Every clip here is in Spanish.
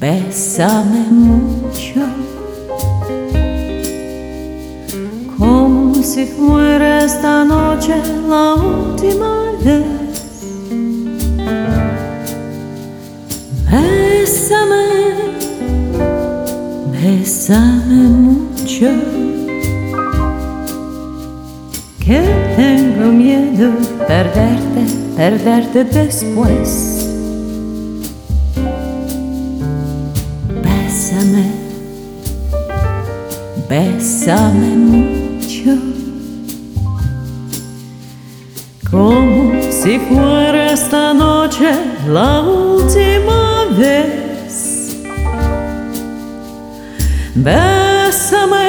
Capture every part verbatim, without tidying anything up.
Bésame mucho, como si fuera esta noche la última vez. Bésame, bésame mucho, que tengo miedo perderte, perderte después. Bésame, bésame mucho, como si fuera esta noche la última vez. Bésame,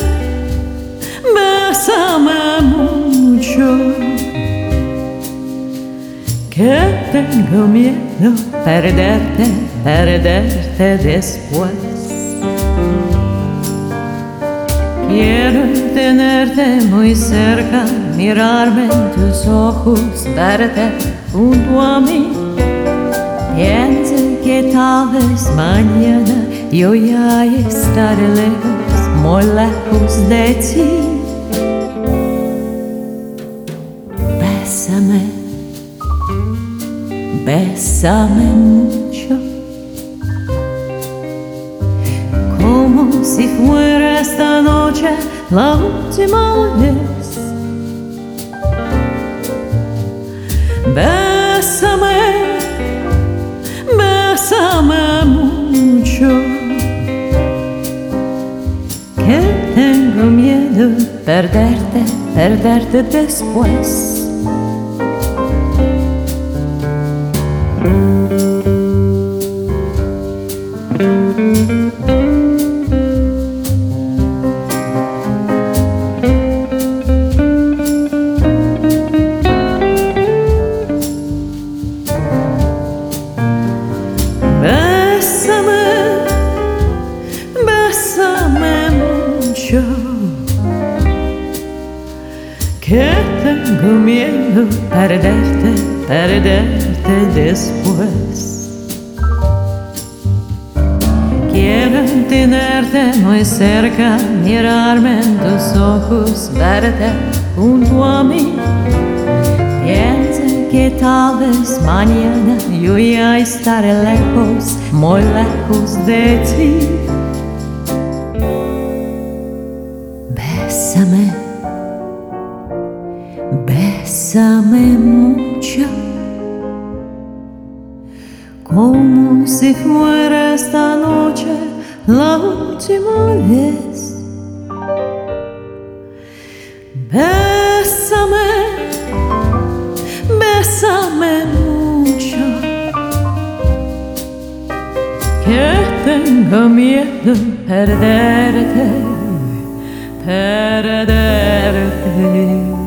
bésame mucho, que tengo miedo perderte, perderte después. Quiero tenerte muy cerca, mirarme en tus ojos, verte junto a mí. Pienso que tal vez mañana yo ya estaré lejos, muy lejos de ti. Bésame, bésame mucho, como si fuera esta noche la última vez. Bésame, bésame mucho, que tengo miedo perderte, perderte después. Bésame, bésame mucho, que tengo miedo perderte, perderte después. Quiero tenerte muy cerca, mirarme en tus ojos, verte junto a mí. Piensa que tal vez mañana yo ya estaré lejos, muy lejos de ti. Bésame, bésame mucho, como si fuera esta noche la última vez. Bésame, bésame mucho, que tengo miedo perderte, perderte.